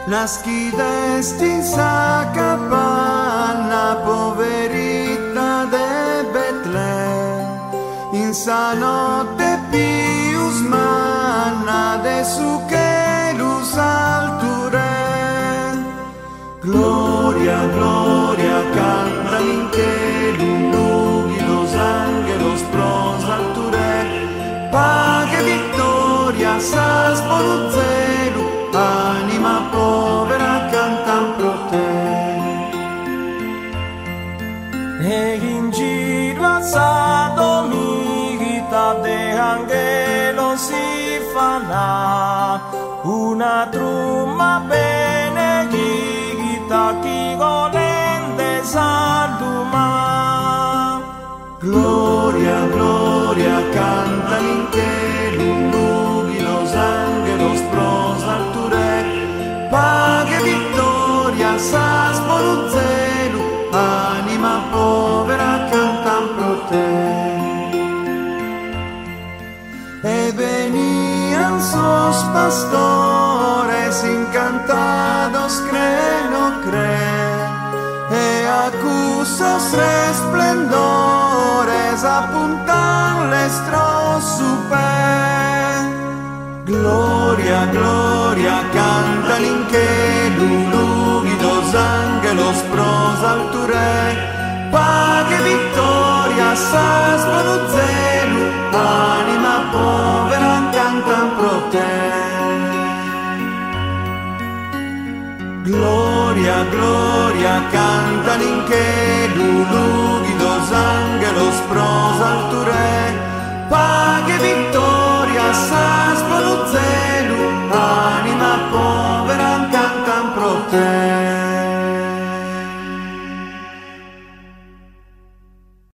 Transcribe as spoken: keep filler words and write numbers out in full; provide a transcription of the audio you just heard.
nascidesti in sa capanna poverita de Betlemme, in sa notte pius manna de su che lus alture. Gloria, gloria, canta in che lunghi los angelos pros alture, pace vittoria sas voluzzelu, anima povera cantan pro te. E in giro a sa dominita de angelo si farà una trumma benedita chi volente saluma. Gloria, gloria, canta in che lunghi los angelos pros alture, pace vittoria sas voluzzelu, anima povera cantan pro te. E venian sos pastores encantados creno cre, e acusos resplendores apuntan lestros su pe. Gloria, gloria, cantan in che lunghi los angelos pros alture, pace vittoria sas voluzzelu, anima povera cantan pro te. Gloria, gloria, cantan in che lunghi los angelos pros alture, pace vittoria sas voluzzelu,